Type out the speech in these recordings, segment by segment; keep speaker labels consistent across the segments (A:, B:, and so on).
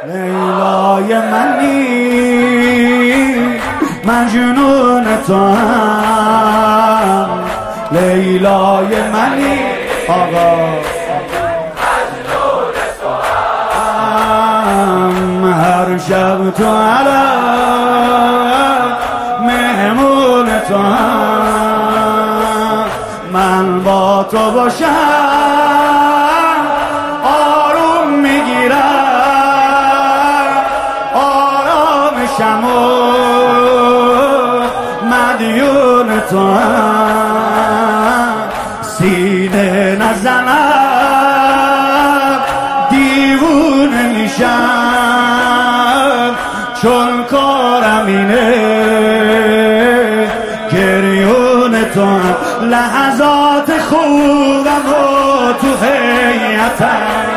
A: لیلای منی مجنون تو هم، لیلای منی آقا مجنون تو هم، هر شب تو علم مهمون تو هم، من با تو باشم آروم میگیرم، آرامشم و مدیون تو هم، سینه نزنم دیوونه میشم، چون کارم اینه گریون تو هم، لحظات خوبم و تو حیاتم،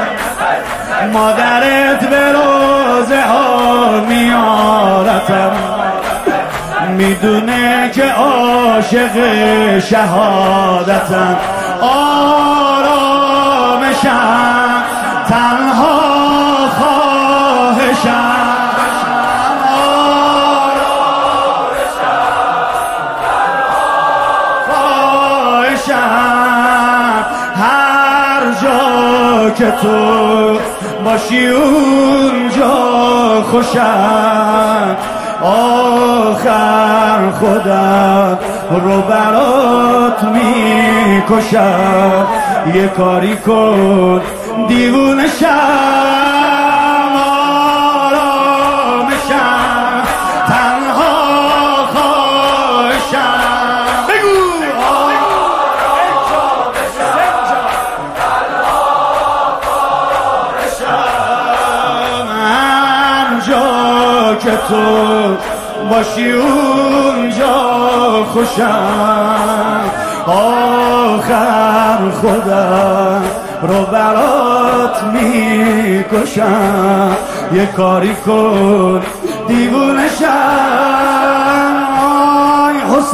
A: مادرت به روزه ها میارتم، میدونه که عاشق شهادتم، آرامشم تنها خواهشم، هر جا که تو باشی اونجا خوشم، آخر خودم رو برات میکشم، یه کاری کن دیوونه شم، آرامشم تنها خواهشم، بگو که تو باشی اونجا خوشم، آخر خودم رو برات میکشم، یه کاری کن دیوونه شم، آی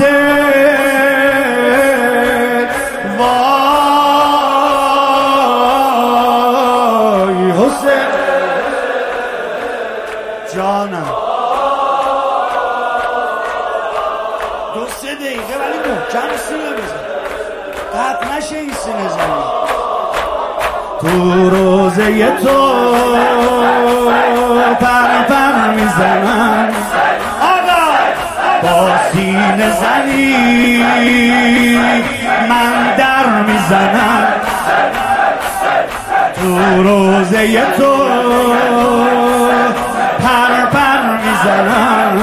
A: حسین وای حسین جانم، 2-3 دقیقه ولی محکم سینه بزن، قطع نشه این سینه زنی، تو روزه تو پر پر میزنم، آقا با سینه زنی من در میزنم، تو روزه تو پر پر میزنم،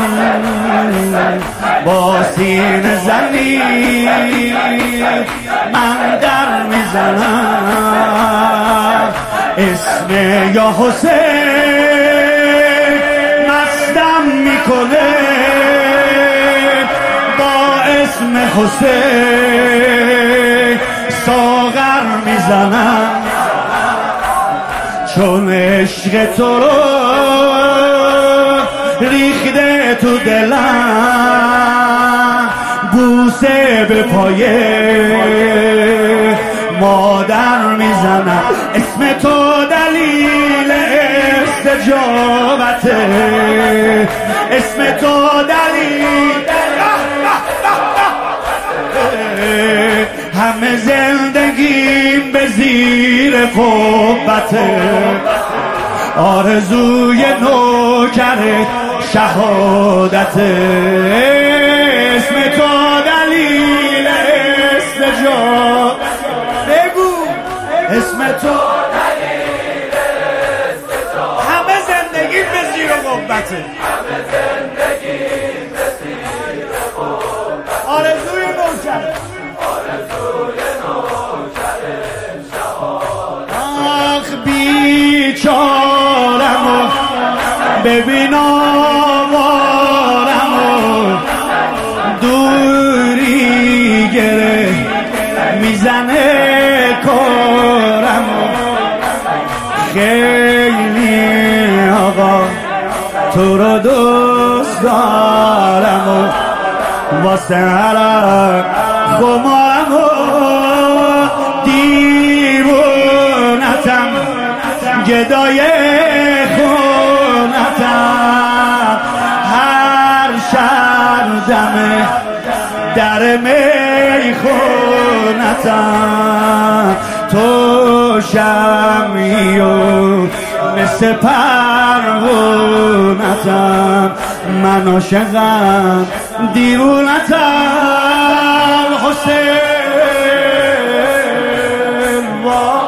A: با سینه زنی من در میزنم، اسم یا حسین مستم میکنه، با اسم حسین ساغر میزنم، چون عشق تو رو ریخته تو دلم، بوسه به پایه مادر میزنم، اسم تو دلیل استجابته، اسم تو دلیل همه زندگیم به زیر قبته، آرزوی نوکر شهادت، اسم تو دلیل استجاب، بگو اسم تو دلیل استجاب، همه زندگی به زیر قبته، همه زندگی به زیر قبته، آرزوی نوکر شهادت، آخ بیچارم ببین آوارم و دوری گره میزنه کارم و خیلی آقا تو رو دوست دارم و واسه عرق خمارم و دیوونتم گدای خود شیخونتم تو شمی و مثل پروانتم من عاشقم دیوونتم حسین